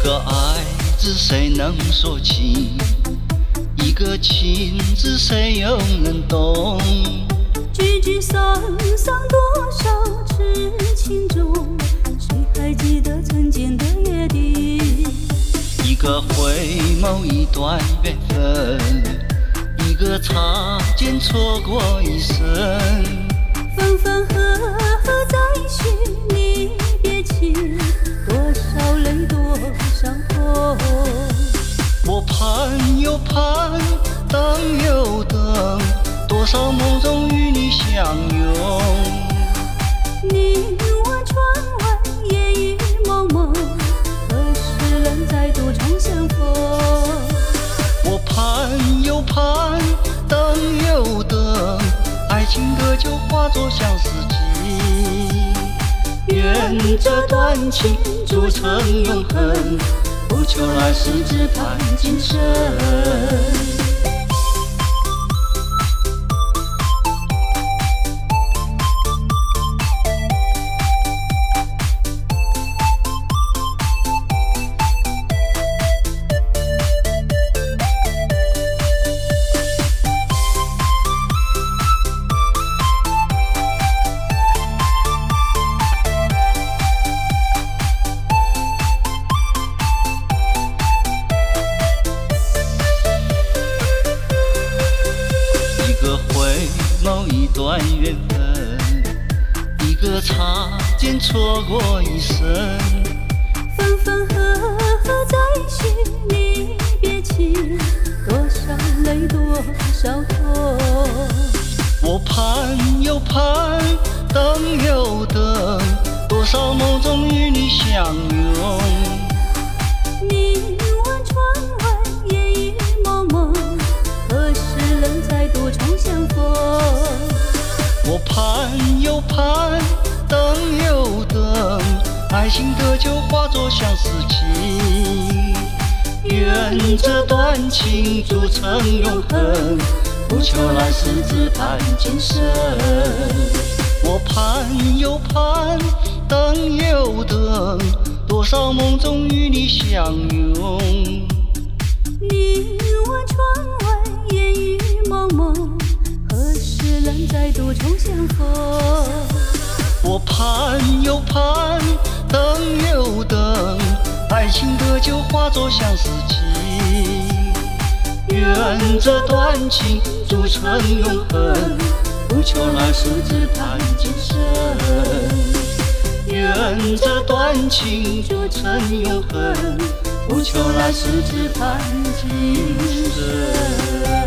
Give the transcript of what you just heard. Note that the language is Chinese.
个爱字谁能说清？一个情字谁又能懂？ 聚聚散散多少痴情中，谁还记得曾经的约定？ 一个回眸一段缘分，一个擦肩错过一生。 分分合合在续离别情，多少泪多少痛。 我盼又盼，等又等，多少梦中与你相拥。 你我窗外烟雨蒙蒙，何时能再度重相逢？ 我盼又盼，等又等，爱情的就化作相思情。愿这段情铸成永恒，不求来世只盼今生。某一段缘分，一个擦肩错过一生。 分分合合在续离别情，多少泪多少痛。 我盼又盼，等又等，多少梦中与你相拥。 你我窗外烟雨蒙蒙，何时能再度重相逢？ 我盼又盼，等又等，爱情的就化作相思情。愿这段情铸成永恒，不求来世只盼今生。我盼又盼，等又等，多少梦中与你相拥。 你我窗外烟雨蒙蒙，何时能再度重相逢？ 我盼又盼，等又等，爱情的就化作相思情。愿这段情铸成永恒，不求来世只盼今生。愿这段情铸成永恒，不求来世只盼今生。